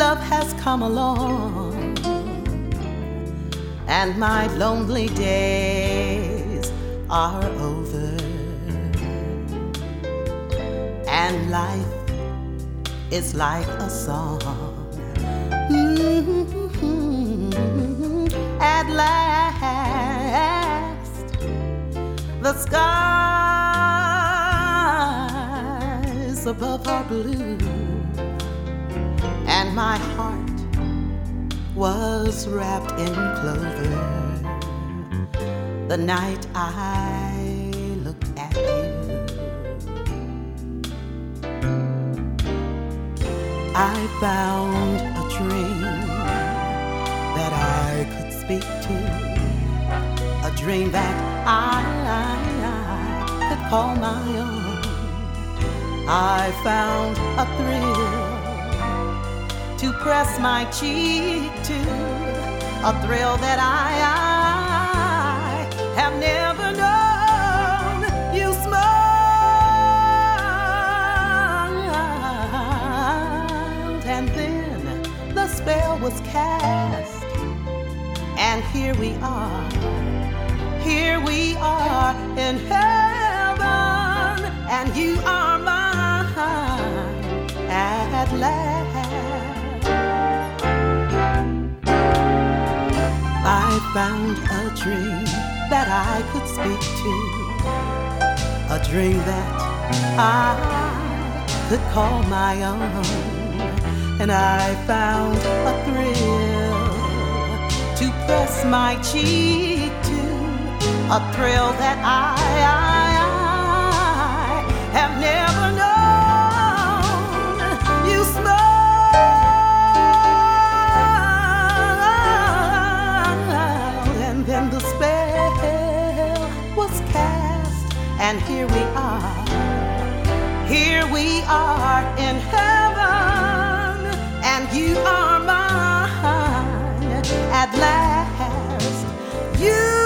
love has come along, and my lonely days are over, and life is like a song. At last, the skies above are blue, and my heart was wrapped in clover the night I looked at you. I found a dream that I could speak to, a dream that I could call my own. I found a thrill to press my cheek to, a thrill that I have never known. You smiled, and then the spell was cast, and here we are in heaven, and you are mine at last. I found a dream that I could speak to, a dream that I could call my own, and I found a thrill to press my cheek to, a thrill that I have never known. You smiled, and then the spell was cast, and here we are in heaven, and you are mine at last. You